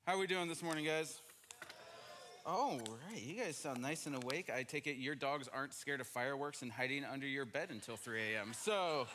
How are we doing this morning, guys? Oh, right. You guys sound nice and awake. I take it your dogs aren't scared of fireworks and hiding under your bed until 3 a.m. So,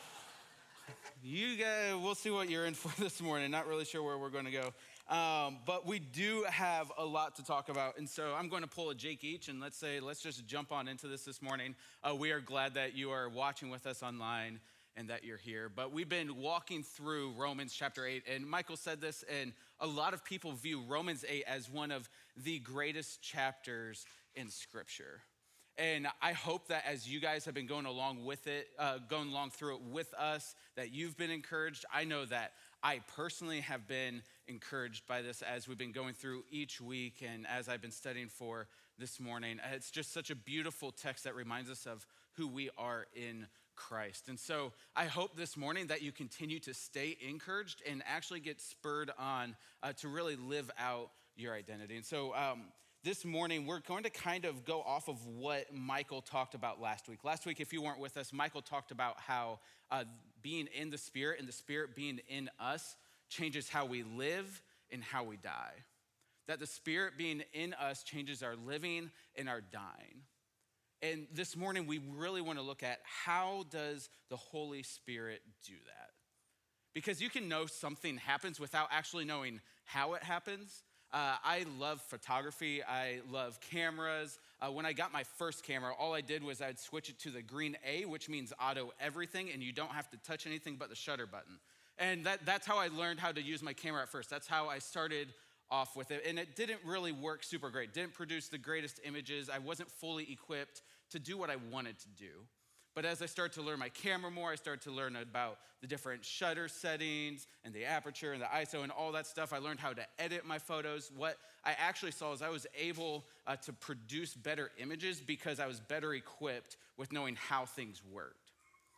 you guys, we'll see what you're in for this morning. Not really sure where we're going to go. But we do have a lot to talk about. And so I'm going to pull a Jake each and let's just jump on into this morning. We are glad that you are watching with us online and that you're here. But we've been walking through Romans chapter 8. And Michael said this, and a lot of people view Romans 8 as one of the greatest chapters in Scripture. And I hope that as you guys have been going along with it, going along through it with us, that you've been encouraged. I know that I personally have been encouraged by this as we've been going through each week and as I've been studying for this morning. It's just such a beautiful text that reminds us of who we are in Christ. And so I hope this morning that you continue to stay encouraged and actually get spurred on to really live out your identity. And so this morning, we're going to kind of go off of what Michael talked about last week. Last week, if you weren't with us, Michael talked about how being in the Spirit and the Spirit being in us changes how we live and how we die. That the Spirit being in us changes our living and our dying. And this morning, we really want to look at how does the Holy Spirit do that? Because you can know something happens without actually knowing how it happens. I love photography. I love cameras. When I got my first camera, all I did was I'd switch it to the green A, which means auto everything, and you don't have to touch anything but the shutter button. And that's how I learned how to use my camera at first. That's how I started off with it. And it didn't really work super great. Didn't produce the greatest images. I wasn't fully equipped to do what I wanted to do. But as I started to learn my camera more, I started to learn about the different shutter settings and the aperture and the ISO and all that stuff. I learned how to edit my photos. What I actually saw is I was able to produce better images because I was better equipped with knowing how things worked.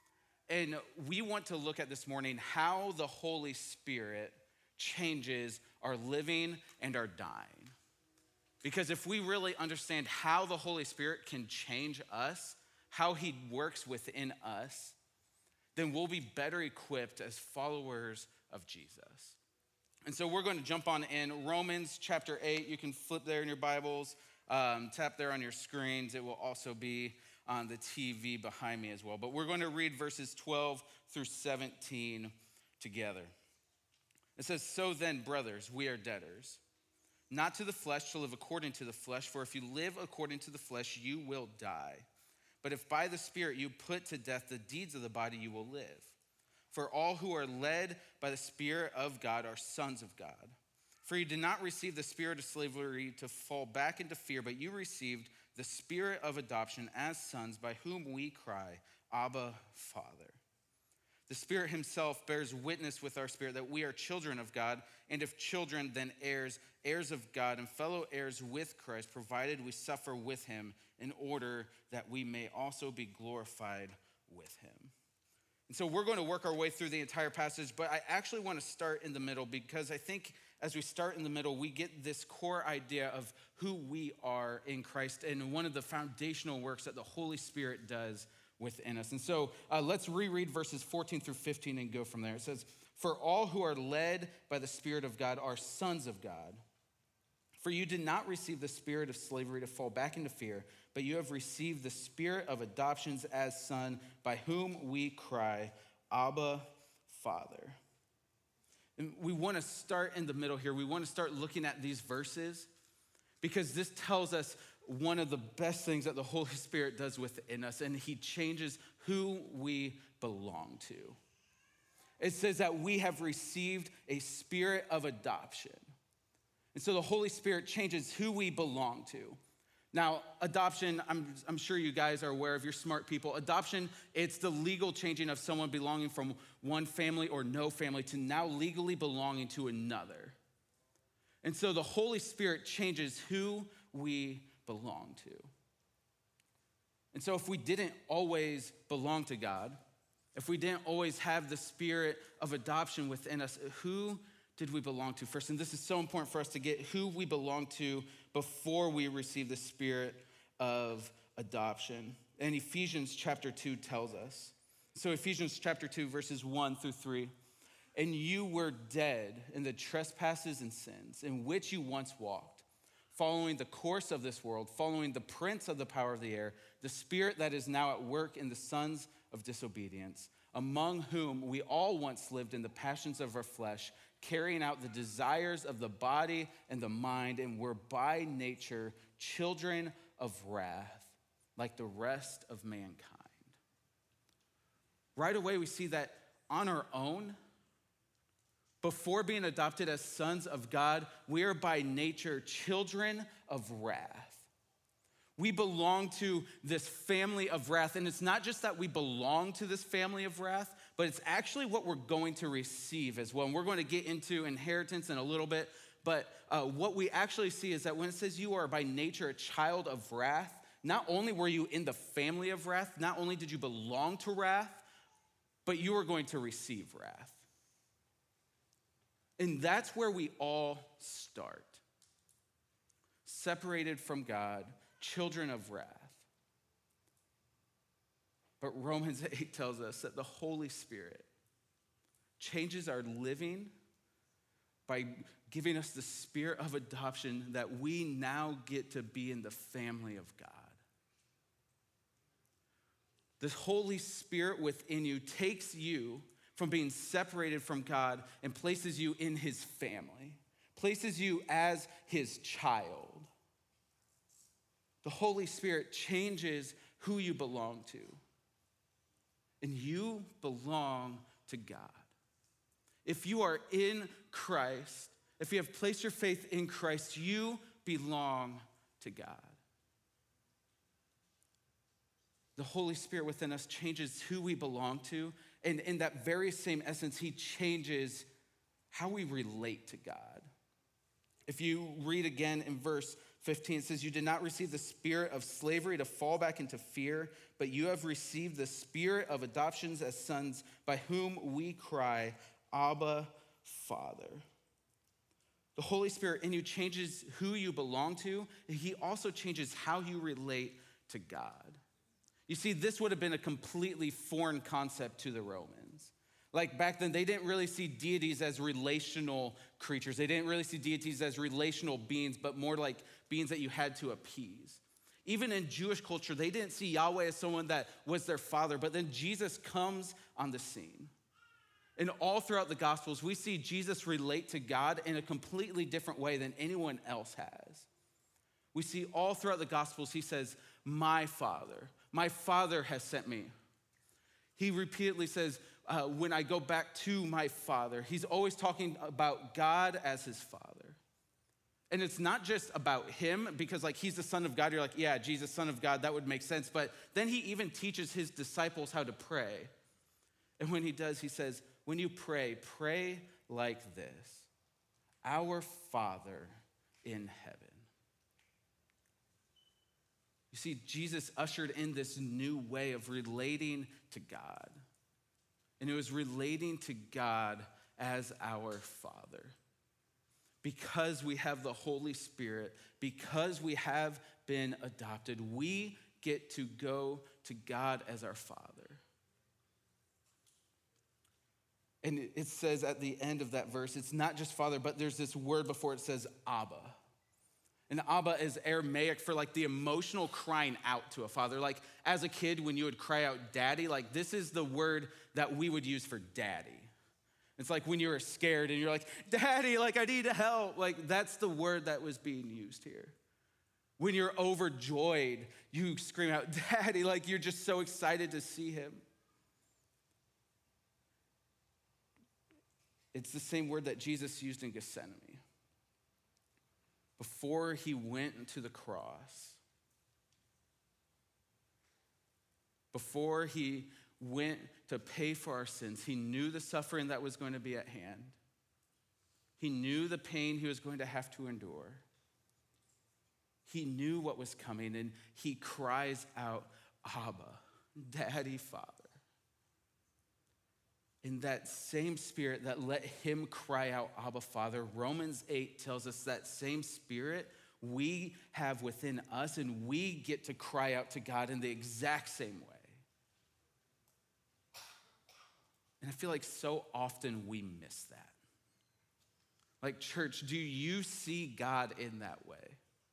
And we want to look at this morning how the Holy Spirit changes our living and our dying. Because if we really understand how the Holy Spirit can change us, how he works within us, then we'll be better equipped as followers of Jesus. And so we're going to jump on in Romans chapter 8. You can flip there in your Bibles, tap there on your screens. It will also be on the TV behind me as well. But we're going to read verses 12 through 17 together. It says, "So then, brothers, we are debtors, not to the flesh to live according to the flesh, for if you live according to the flesh, you will die. But if by the Spirit you put to death the deeds of the body, you will live. For all who are led by the Spirit of God are sons of God. For you did not receive the spirit of slavery to fall back into fear, but you received the Spirit of adoption as sons, by whom we cry, Abba, Father. The Spirit himself bears witness with our spirit that we are children of God, and if children, then heirs, heirs of God, and fellow heirs with Christ, provided we suffer with him in order that we may also be glorified with him." And so we're going to work our way through the entire passage, but I actually want to start in the middle because I think as we start in the middle, we get this core idea of who we are in Christ and one of the foundational works that the Holy Spirit does within us. And so let's reread verses 14 through 15 and go from there. It says, "For all who are led by the Spirit of God are sons of God. For you did not receive the spirit of slavery to fall back into fear, but you have received the Spirit of adoptions as son, by whom we cry, Abba, Father." And we want to start in the middle here. We want to start looking at these verses because this tells us one of the best things that the Holy Spirit does within us, and he changes who we belong to. It says that we have received a spirit of adoption. And so the Holy Spirit changes who we belong to. Now, adoption, I'm sure you guys are aware of, you're smart people. Adoption, it's the legal changing of someone belonging from one family or no family to now legally belonging to another. And so the Holy Spirit changes who we belong to. And so if we didn't always belong to God, if we didn't always have the spirit of adoption within us, who did we belong to first? And this is so important for us to get who we belong to before we receive the spirit of adoption. And Ephesians chapter 2 tells us. So Ephesians chapter 2, verses 1 through 3. And you were dead in the trespasses and sins in which you once walked, following the course of this world, following the prince of the power of the air, the spirit that is now at work in the sons of disobedience, among whom we all once lived in the passions of our flesh, carrying out the desires of the body and the mind, and were by nature children of wrath, like the rest of mankind. Right away, we see that on our own, before being adopted as sons of God, we are by nature children of wrath. We belong to this family of wrath. And it's not just that we belong to this family of wrath, but it's actually what we're going to receive as well. And we're going to get into inheritance in a little bit. But what we actually see is that when it says you are by nature a child of wrath, not only were you in the family of wrath, not only did you belong to wrath, but you are going to receive wrath. And that's where we all start. Separated from God, children of wrath. But Romans 8 tells us that the Holy Spirit changes our living by giving us the spirit of adoption that we now get to be in the family of God. This Holy Spirit within you takes you from being separated from God and places you in his family, places you as his child. The Holy Spirit changes who you belong to. And you belong to God. If you are in Christ, if you have placed your faith in Christ, you belong to God. The Holy Spirit within us changes who we belong to. And in that very same essence, he changes how we relate to God. If you read again in verse 15, it says, you did not receive the spirit of slavery to fall back into fear, but you have received the spirit of adoptions as sons, by whom we cry, Abba, Father. The Holy Spirit in you changes who you belong to, and he also changes how you relate to God. You see, this would have been a completely foreign concept to the Romans. Like back then, they didn't really see deities as relational creatures. They didn't really see deities as relational beings, but more like beings that you had to appease. Even in Jewish culture, they didn't see Yahweh as someone that was their father, but then Jesus comes on the scene. And all throughout the Gospels, we see Jesus relate to God in a completely different way than anyone else has. We see all throughout the Gospels, he says, my Father has sent me. He repeatedly says, when I go back to my Father, he's always talking about God as his Father. And it's not just about him, because like he's the Son of God. You're like, yeah, Jesus, Son of God, that would make sense. But then he even teaches his disciples how to pray. And when he does, he says, when you pray, pray like this: Our Father in heaven. You see, Jesus ushered in this new way of relating to God. And it was relating to God as our Father. Because we have the Holy Spirit, because we have been adopted, we get to go to God as our Father. And it says at the end of that verse, it's not just Father, but there's this word before it says Abba. And Abba is Aramaic for like the emotional crying out to a father. Like as a kid, when you would cry out daddy, like this is the word that we would use for daddy. It's like when you were scared and you're like, daddy, like I need help. Like that's the word that was being used here. When you're overjoyed, you scream out, daddy, like you're just so excited to see him. It's the same word that Jesus used in Gethsemane. Before he went to the cross, before he went to pay for our sins, he knew the suffering that was going to be at hand. He knew the pain he was going to have to endure. He knew what was coming, and he cries out, Abba, Daddy, Father. In that same spirit that let him cry out, Abba, Father, Romans 8 tells us that same spirit we have within us, and we get to cry out to God in the exact same way. And I feel like so often we miss that. Like, church, do you see God in that way?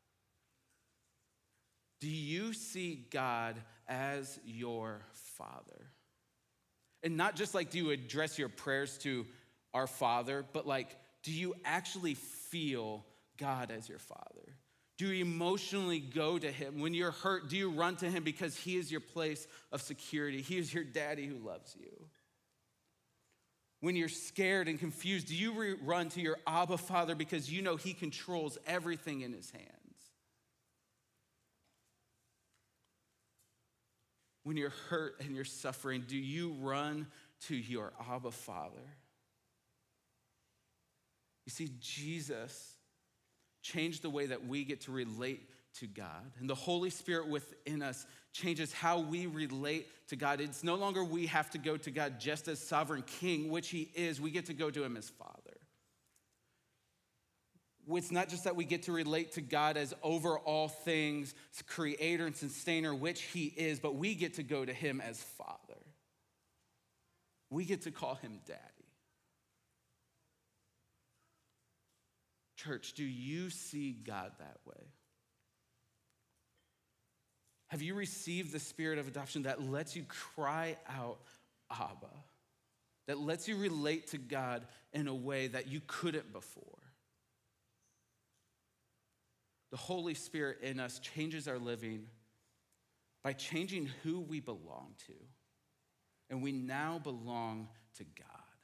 Do you see God as your Father? And not just like, do you address your prayers to our Father, but like, do you actually feel God as your Father? Do you emotionally go to him? When you're hurt, do you run to him because he is your place of security? He is your daddy who loves you. When you're scared and confused, do you run to your Abba Father because you know he controls everything in his hands? When you're hurt and you're suffering, do you run to your Abba Father? You see, Jesus changed the way that we get to relate to God. And the Holy Spirit within us changes how we relate to God. It's no longer we have to go to God just as sovereign king, which he is. We get to go to him as Father. It's not just that we get to relate to God as over all things, creator and sustainer, which he is, but we get to go to him as Father. We get to call him Daddy. Church, do you see God that way? Have you received the spirit of adoption that lets you cry out, Abba? That lets you relate to God in a way that you couldn't before? The Holy Spirit in us changes our living by changing who we belong to. And we now belong to God.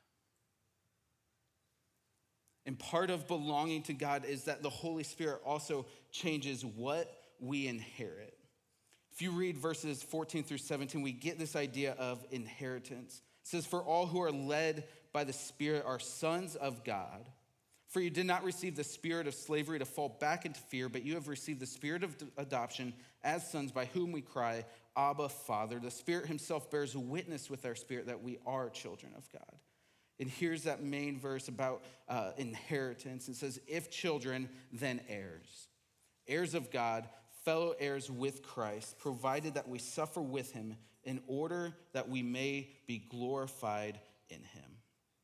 And part of belonging to God is that the Holy Spirit also changes what we inherit. If you read verses 14 through 17, we get this idea of inheritance. It says, "For all who are led by the Spirit are sons of God. For you did not receive the spirit of slavery to fall back into fear, but you have received the spirit of adoption as sons, by whom we cry, Abba, Father. The Spirit himself bears witness with our spirit that we are children of God." And here's that main verse about inheritance. It says, "If children, then heirs. Heirs of God, fellow heirs with Christ, provided that we suffer with him in order that we may be glorified in him."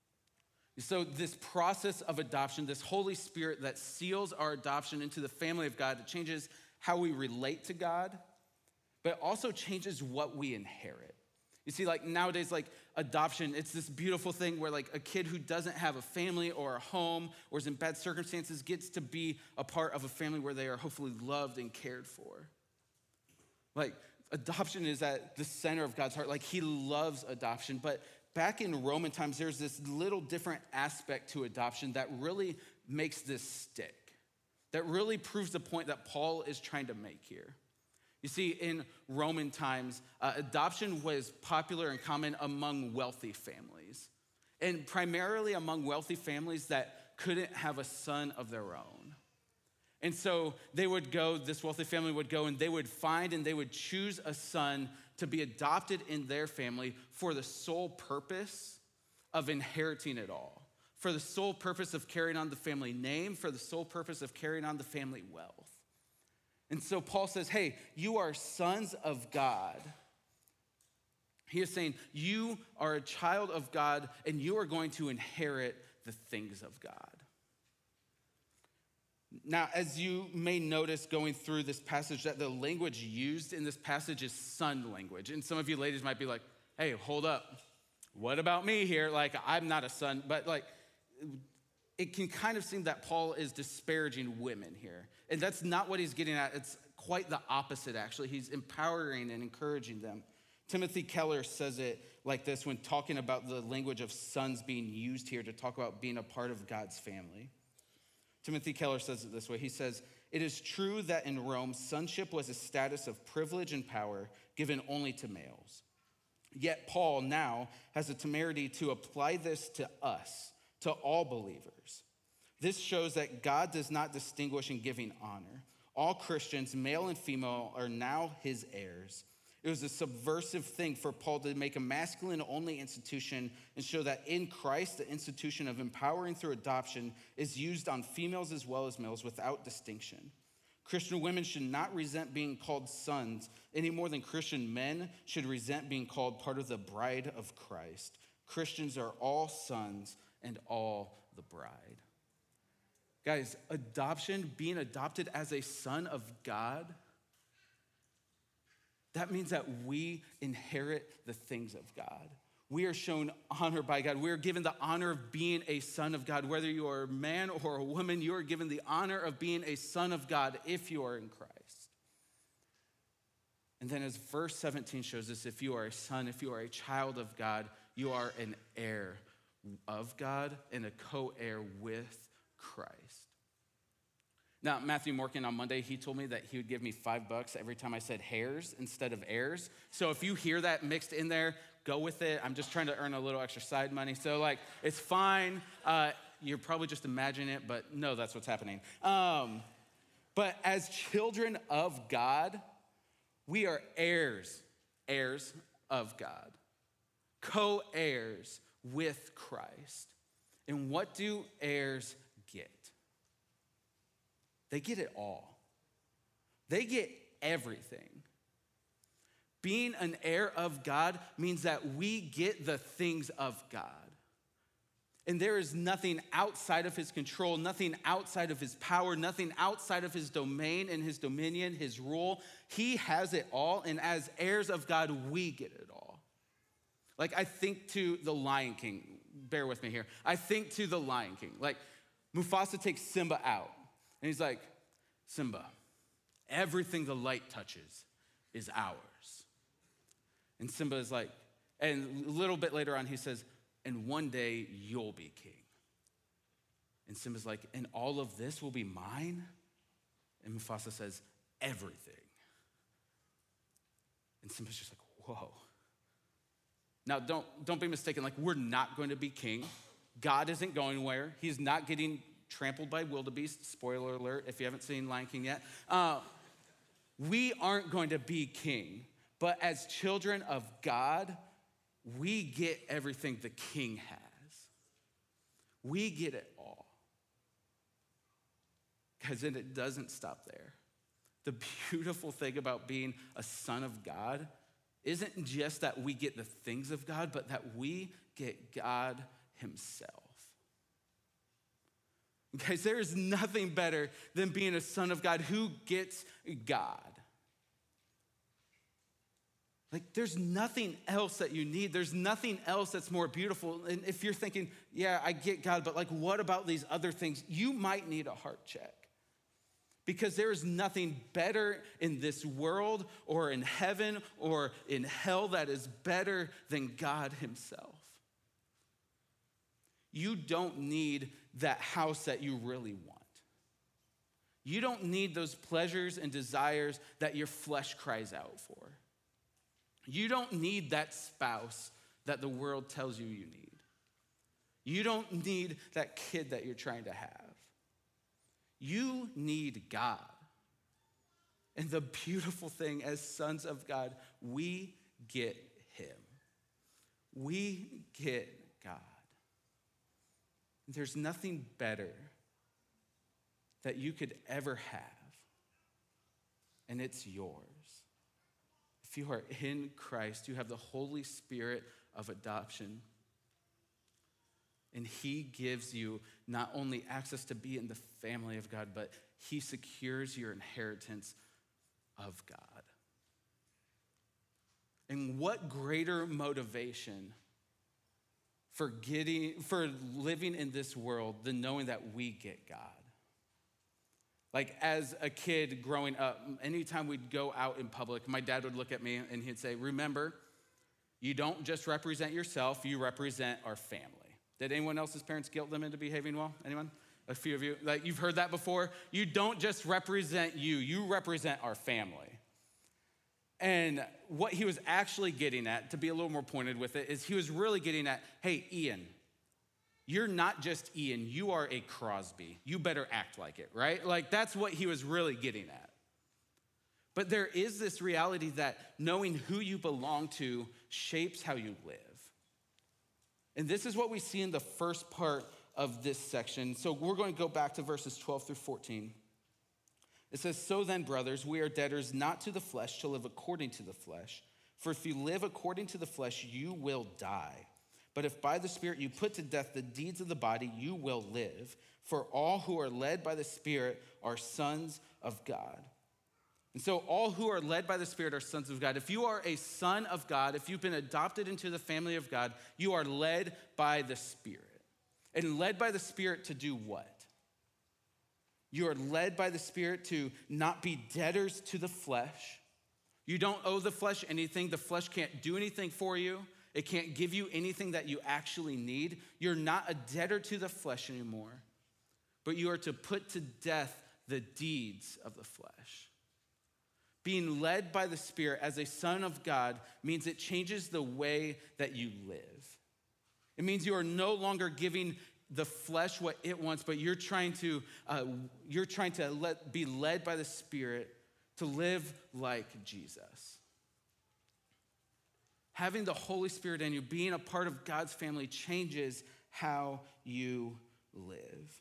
So this process of adoption, this Holy Spirit that seals our adoption into the family of God, it changes how we relate to God, but it also changes what we inherit. You see, like nowadays, like adoption, it's this beautiful thing where like a kid who doesn't have a family or a home or is in bad circumstances gets to be a part of a family where they are hopefully loved and cared for. Like adoption is at the center of God's heart. Like he loves adoption, but back in Roman times, there's this little different aspect to adoption that really makes this stick, that really proves the point that Paul is trying to make here. You see, in Roman times, adoption was popular and common among wealthy families, and primarily among wealthy families that couldn't have a son of their own. And so they would go, this wealthy family would go and they would find and they would choose a son to be adopted in their family for the sole purpose of inheriting it all, for the sole purpose of carrying on the family name, for the sole purpose of carrying on the family wealth. And so Paul says, hey, you are sons of God. He is saying you are a child of God and you are going to inherit the things of God. Now, as you may notice going through this passage, that the language used in this passage is son language. And some of you ladies might be like, hey, hold up. What about me here? Like, I'm not a son. But like, it can kind of seem that Paul is disparaging women here. And that's not what he's getting at. It's quite the opposite, actually. He's empowering and encouraging them. Timothy Keller says it like this when talking about the language of sons being used here to talk about being a part of God's family. Timothy Keller says it this way. He says, "It is true that in Rome, sonship was a status of privilege and power given only to males. Yet Paul now has the temerity to apply this to us, to all believers. This shows that God does not distinguish in giving honor. All Christians, male and female, are now his heirs. It was a subversive thing for Paul to make a masculine-only institution and show that in Christ, the institution of empowering through adoption is used on females as well as males without distinction. Christian women should not resent being called sons any more than Christian men should resent being called part of the bride of Christ. Christians are all sons and all the bride. Guys, adoption, being adopted as a son of God, that means that we inherit the things of God. We are shown honor by God. We are given the honor of being a son of God. Whether you are a man or a woman, you are given the honor of being a son of God if you are in Christ. And then as verse 17 shows us, if you are a son, if you are a child of God, you are an heir of God and a co-heir with Christ. Now, Matthew Morgan on Monday, he told me that he would give me $5 every time I said hairs instead of heirs. So if you hear that mixed in there, go with it. I'm just trying to earn a little extra side money. So it's fine. You're probably just imagining it, but no, that's what's happening. But as children of God, we are heirs of God, co-heirs with Christ. And what do heirs get? They get it all. They get everything. Being an heir of God means that we get the things of God. And there is nothing outside of his control, nothing outside of his power, nothing outside of his domain and his dominion, his rule. He has it all, and as heirs of God, we get it all. Like, I think to the Lion King. Bear with me here. I think to the Lion King. Like, Mufasa takes Simba out, and he's like, Simba, everything the light touches is ours. And Simba is like, and a little bit later on, he says, and one day you'll be king. And Simba's like, and all of this will be mine? And Mufasa says, everything. And Simba's just like, whoa. Now, don't be mistaken, like, we're not going to be king. God isn't going anywhere. He's not getting trampled by wildebeest. Spoiler alert, if you haven't seen Lion King yet. We aren't going to be king. But as children of God, we get everything the king has. We get it all. Because then it doesn't stop there. The beautiful thing about being a son of God isn't just that we get the things of God, but that we get God himself. Guys, there is nothing better than being a son of God who gets God. Like, there's nothing else that you need. There's nothing else that's more beautiful. And if you're thinking, yeah, I get God, but like, what about these other things? You might need a heart check. Because there is nothing better in this world or in heaven or in hell that is better than God himself. You don't need that house that you really want. You don't need those pleasures and desires that your flesh cries out for. You don't need that spouse that the world tells you you need. You don't need that kid that you're trying to have. You need God. And the beautiful thing, as sons of God, we get him. We get God. There's nothing better that you could ever have, and it's yours. If you are in Christ, you have the Holy Spirit of adoption. And he gives you not only access to be in the family of God, but he secures your inheritance of God. And what greater motivation for living in this world than knowing that we get God? Like, as a kid growing up, anytime we'd go out in public, my dad would look at me and he'd say, remember, you don't just represent yourself, you represent our family. Did anyone else's parents guilt them into behaving well? Anyone? A few of you. Like, you've heard that before. You don't just represent you represent our family. And what he was actually getting at, to be a little more pointed with it, is he was really getting at, hey, Ian, you're not just Ian, you are a Crosby. You better act like it, right? Like, that's what he was really getting at. But there is this reality that knowing who you belong to shapes how you live. And this is what we see in the first part of this section. So we're going to go back to verses 12 through 14. It says, so then, brothers, we are debtors not to the flesh to live according to the flesh. For if you live according to the flesh, you will die. But if by the Spirit you put to death the deeds of the body, you will live. For all who are led by the Spirit are sons of God. And so all who are led by the Spirit are sons of God. If you are a son of God, if you've been adopted into the family of God, you are led by the Spirit. And led by the Spirit to do what? You are led by the Spirit to not be debtors to the flesh. You don't owe the flesh anything. The flesh can't do anything for you. It can't give you anything that you actually need. You're not a debtor to the flesh anymore, but you are to put to death the deeds of the flesh. Being led by the Spirit as a son of God means it changes the way that you live. It means you are no longer giving the flesh what it wants, but you're trying to be led by the Spirit to live like Jesus. Having the Holy Spirit in you, being a part of God's family, changes how you live.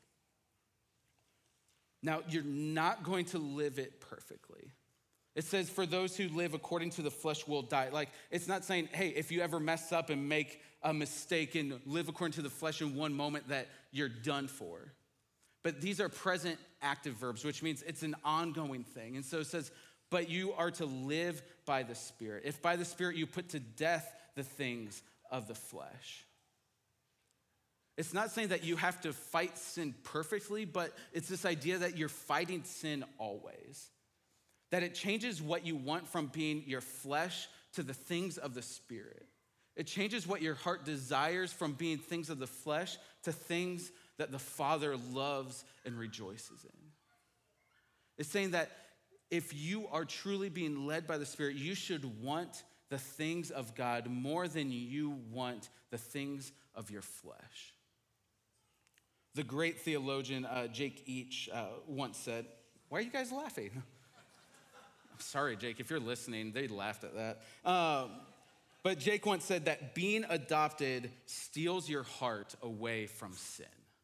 Now, you're not going to live it perfectly. It says, for those who live according to the flesh will die. Like, it's not saying, hey, if you ever mess up and make a mistake and live according to the flesh in one moment that you're done for. But these are present active verbs, which means it's an ongoing thing. And so it says, but you are to live by the Spirit. If by the Spirit you put to death the things of the flesh. It's not saying that you have to fight sin perfectly, but it's this idea that you're fighting sin always. That it changes what you want from being your flesh to the things of the Spirit. It changes what your heart desires from being things of the flesh to things that the Father loves and rejoices in. It's saying that if you are truly being led by the Spirit, you should want the things of God more than you want the things of your flesh. The great theologian Jake Each once said, why are you guys laughing? Sorry, Jake, if you're listening, they laughed at that. But Jake once said that being adopted steals your heart away from sin.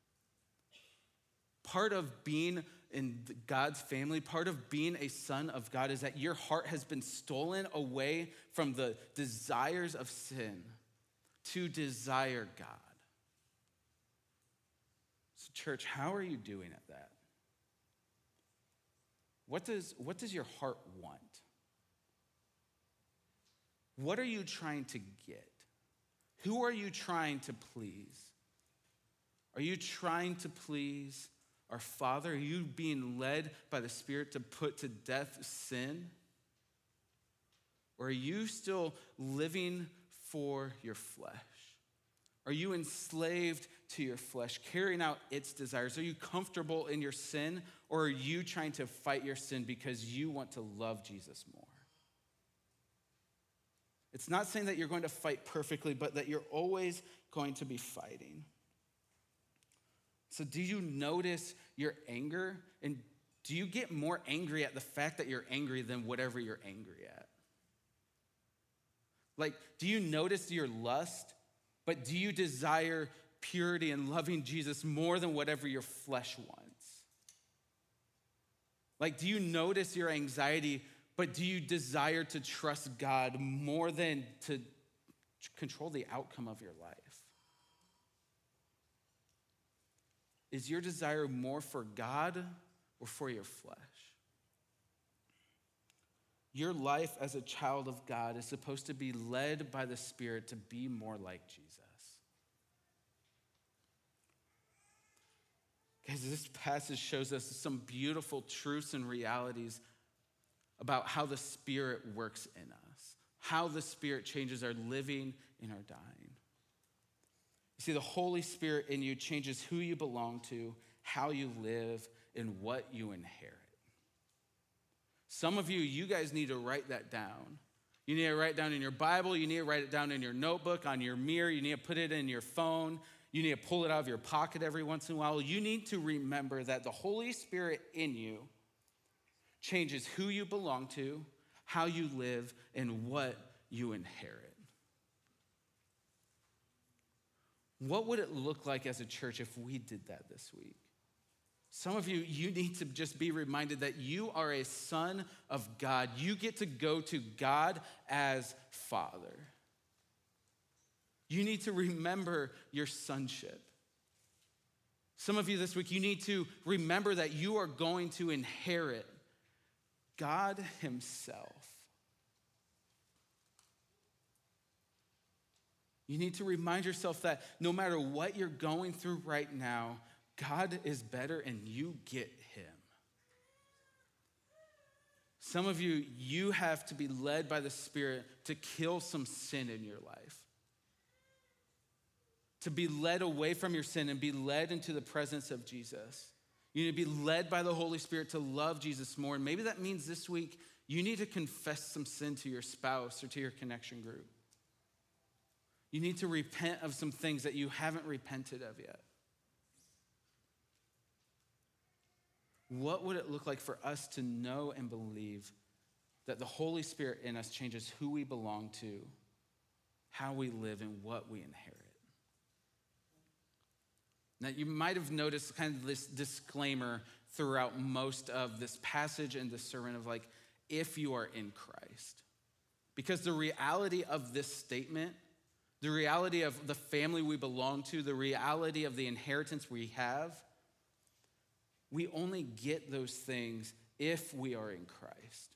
Part of being in God's family, part of being a son of God is that your heart has been stolen away from the desires of sin to desire God. So church, how are you doing at that? What does your heart want? What are you trying to get? Who are you trying to please? Are you trying to please our Father? Are you being led by the Spirit to put to death sin? Or are you still living for your flesh? Are you enslaved to your flesh, carrying out its desires? Are you comfortable in your sin, or are you trying to fight your sin because you want to love Jesus more? It's not saying that you're going to fight perfectly, but that you're always going to be fighting. So do you notice your anger? And do you get more angry at the fact that you're angry than whatever you're angry at? Like, do you notice your lust, but do you desire purity and loving Jesus more than whatever your flesh wants? Like, do you notice your anxiety, but do you desire to trust God more than to control the outcome of your life? Is your desire more for God or for your flesh? Your life as a child of God is supposed to be led by the Spirit to be more like Jesus. Guys, this passage shows us some beautiful truths and realities about how the Spirit works in us, how the Spirit changes our living and our dying. You see, the Holy Spirit in you changes who you belong to, how you live, and what you inherit. Some of you guys need to write that down. You need to write it down in your Bible. You need to write it down in your notebook, on your mirror. You need to put it in your phone. You need to pull it out of your pocket every once in a while. You need to remember that the Holy Spirit in you changes who you belong to, how you live, and what you inherit. What would it look like as a church if we did that this week? Some of you need to just be reminded that you are a son of God. You get to go to God as Father. You need to remember your sonship. Some of you this week, you need to remember that you are going to inherit God himself. You need to remind yourself that no matter what you're going through right now, God is better and you get him. Some of you, you have to be led by the Spirit to kill some sin in your life. To be led away from your sin and be led into the presence of Jesus. You need to be led by the Holy Spirit to love Jesus more. And maybe that means this week you need to confess some sin to your spouse or to your connection group. You need to repent of some things that you haven't repented of yet. What would it look like for us to know and believe that the Holy Spirit in us changes who we belong to, how we live, and what we inherit? Now, you might have noticed kind of this disclaimer throughout most of this passage and this sermon of like, if you are in Christ. Because the reality of this statement, the reality of the family we belong to, the reality of the inheritance we have, we only get those things if we are in Christ.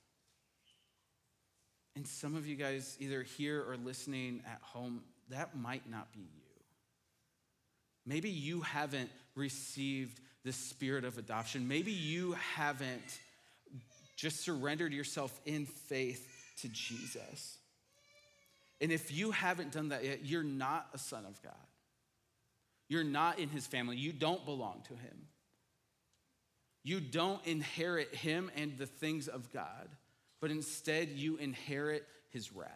And some of you guys, either here or listening at home, that might not be you. Maybe you haven't received the spirit of adoption. Maybe you haven't just surrendered yourself in faith to Jesus. And if you haven't done that yet, you're not a son of God. You're not in his family. You don't belong to him. You don't inherit him and the things of God, but instead you inherit his wrath.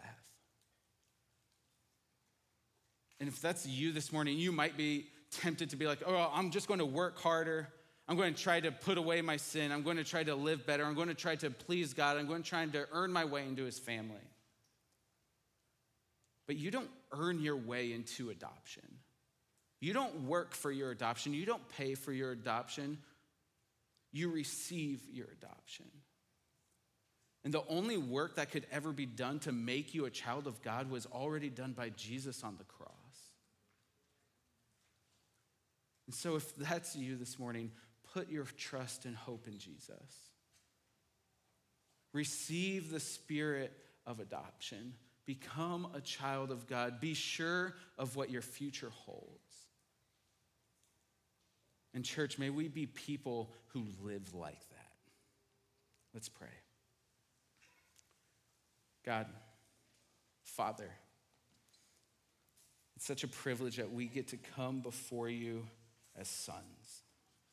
And if that's you this morning, you might be tempted to be like, oh, I'm just going to work harder. I'm going to try to put away my sin. I'm going to try to live better. I'm going to try to please God. I'm going to try to earn my way into his family. But you don't earn your way into adoption. You don't work for your adoption. You don't pay for your adoption. You receive your adoption. And the only work that could ever be done to make you a child of God was already done by Jesus on the cross. And so if that's you this morning, put your trust and hope in Jesus. Receive the spirit of adoption. Become a child of God. Be sure of what your future holds. And church, may we be people who live like that. Let's pray. God, Father, it's such a privilege that we get to come before you as sons.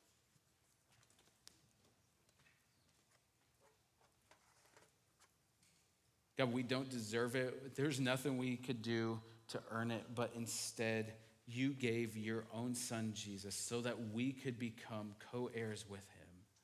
God, we don't deserve it. There's nothing we could do to earn it, but instead, you gave your own son, Jesus, so that we could become co-heirs with him.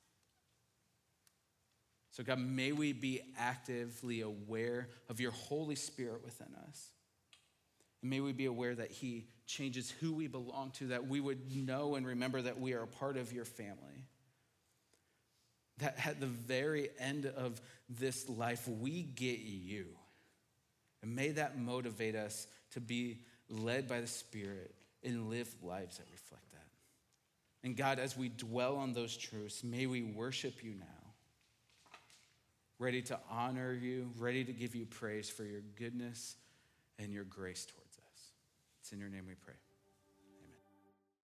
So God, may we be actively aware of your Holy Spirit within us. And may we be aware that he changes who we belong to, that we would know and remember that we are a part of your family. That at the very end of this life, we get you. And may that motivate us to be led by the Spirit and live lives that reflect that. And God, as we dwell on those truths, may we worship you now, ready to honor you, ready to give you praise for your goodness and your grace towards us. It's in your name we pray.